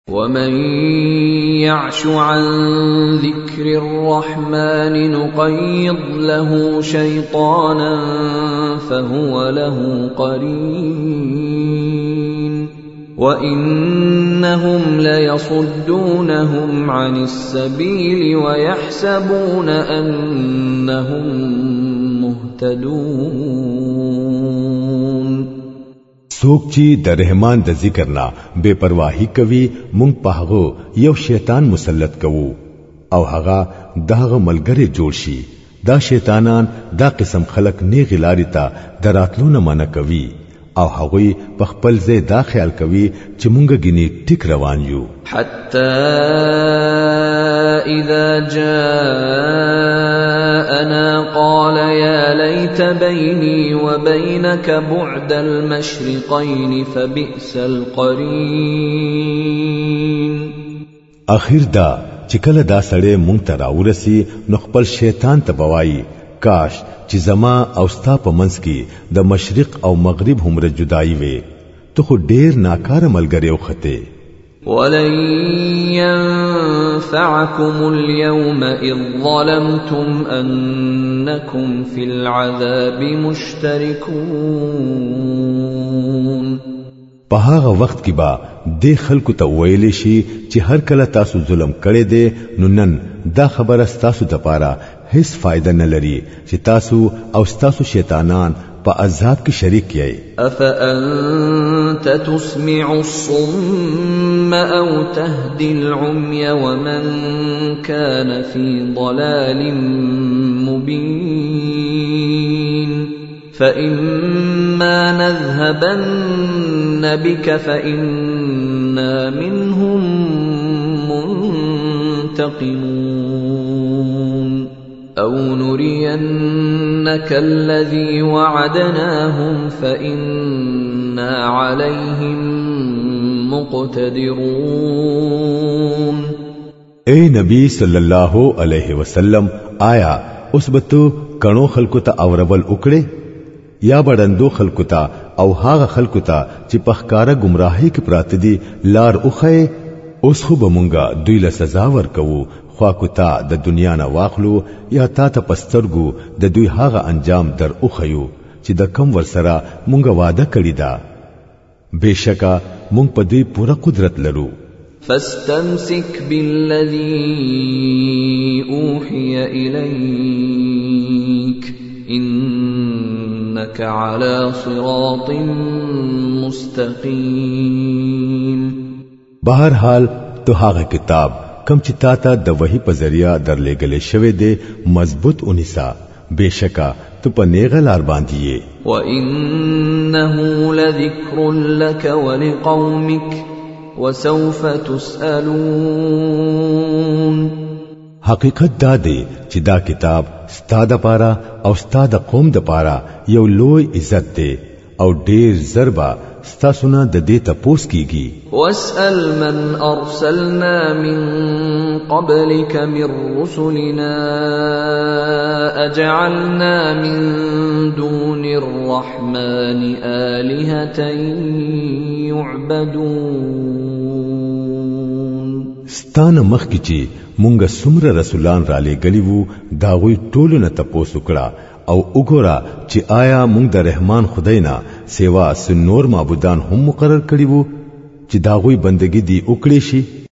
ومن يعش عن ذكر الرحمن نقيض له شيطانا فهو له قرين وإنهم ليصدونهم عن السبيل ويحسبون أنهم مهتدون. څوک چې د رحمان د ذکر نه بے پرواهي کوي مونږ په هغه یو شیطان مسلط کوو او هغه دغه ملګری جوړ شي. دا شیطانان دا قسم خلق نه غلاري ته دراتلو نه منع کوي او هغه په خپل ځای دا خیال کوي چې مونږ غني ټیک روان یو. حتى إذا جاءنا قال يا ليت بيني وبينك بعد المشرقين فبئس القرين. اخر دا چې کله دا سړی مونږ ته راورسي نو خپل شیطان ته بوایي کاش چې زما او ستا په منځ کې د مشرق او مغرب همره جدایي وي ته خو ډیر ناکاره ملګری وخته. ولن ينفعكم اليوم إذ ظلمتم أنكم في العذاب مشتركون. په هغه وخت کې با د خلکو ته ویلې شي چې هر کله تاسو ظلم کړی دی نو نن دا خبره تاسو د پاره هیڅ فائدہ نه لري چې تاسو او تاسو شیطانان په عذاب کې شریک یې. افانت تسمع الصم او تهدي العمي ومن كان في ضلال مبين. فإما نذهبن بك فإنا منهم منتقمون أو نرينك الذي وعدناهم فإنا عليهم مقتدرون. اے نبی صلی الله علیه وسلم آیا اوس به تو کڼو خلکو ته اوربل وکړي یا بڑندو خلکو ته او هاغه خلکو ته چې په ښکارا گمراهۍ کې پراته دي لار اوخه اوس خو به مونږه دوی له سزا ورکوو خوا کو تا د دنیا نه واخلو یا تا ته پسترګو د دوی هاغه انجام در اوخیو چې د کم ورسره مونږه وعده کړی دا بهشکه مونږ په دوی پوره قدرت لرو. فاستمسك بالذي أوحي إليك إنك على صراط مستقيم. بهرحال تو هغه کتاب کم چې تا ته د وحی په ذریعہ درلېږلې شوی دی مضبوط اونیسا بهشکه تو په نیغه لار باندې یې. وإنه لذكر لك ولقومك وسوف تسألون. حقیقت دا دی چې دا کتاب ستا د پاره او ستا د قوم د پاره یو لوی عزت دی او ډیر ضربه ستا سونه د دې تپوس کیږي. واسأل من ارسلنا من قبلك من رسلنا اجعلنا من دون الرحمن آلهة يعبدون. ستانه مخکې چې مونږ څومره رسولان را لېږلي وو داغوی ټولو نه تپوس وکړه او وګوره چې آیا مونږ د رحمان خدای نه سیوا سنور معبودان هم مقرر کړی وو چې داغوی بندگی دی وکړي شي.